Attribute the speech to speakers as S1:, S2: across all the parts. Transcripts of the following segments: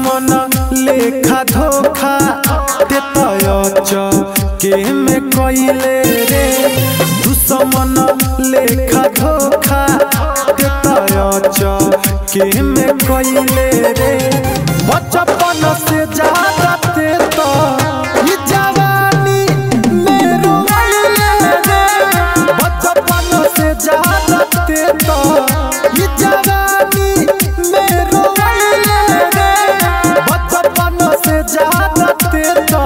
S1: दुश्मन लेखा धोखा तेतयच के में कइले रे दुश्मन लेखा धोखा तेतयच के में कइले रे बचपन से ज्यादा ते तो ये जवानी में रोइले रे बचपन से ज्यादा ते तो ये जवानी में रोइले रे बचपन से ज्यादा ते तो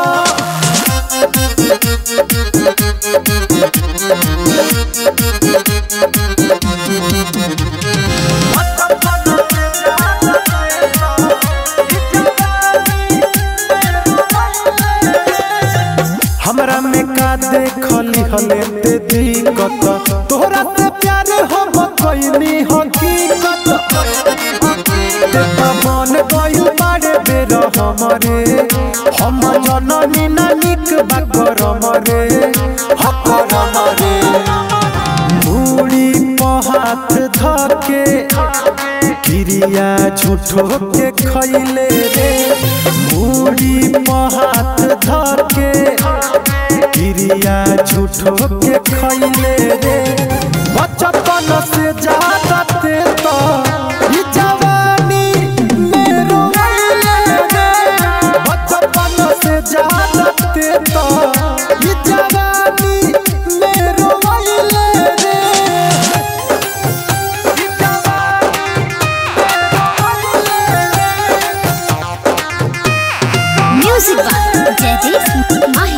S1: हमरा में का देखली हले ते दिक्कत तोहरा से प्यार हम कइनी हकीकत ते मन गइल बाड़े बेर हमरे हम जननी नानिक बाकर मरे हकर मरे मुड़ी पहात धके क्रिया झूठो के खइले रे मुड़ी पहात धके क्रिया झूठो के खइले रे बचपन से ज्यादा ते तो ये जवानी में रोइले रे बचपन से ज्यादा ते तो ये जवानी में रोइले रे
S2: म्यूजिक बाय जयदीप माही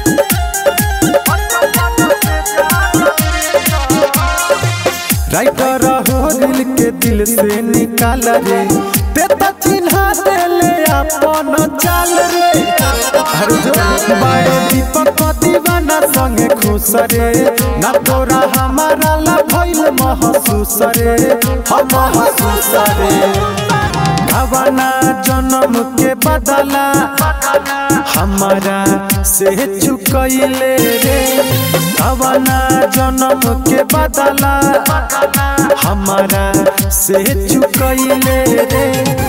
S1: राइटर हो दिल के दिल से निकाल रे ते तो चिन्हा देले अपन चाल रे हर जो बाड़े दीपक दीवाना संगे खुश रे ना तोरा हमारा ला भइल महसूस रे हम महसूस रे भवना जन्म के बदला हमारा से चुकइले रे भवना जन्म के बदला हमारा से चुकइले रे।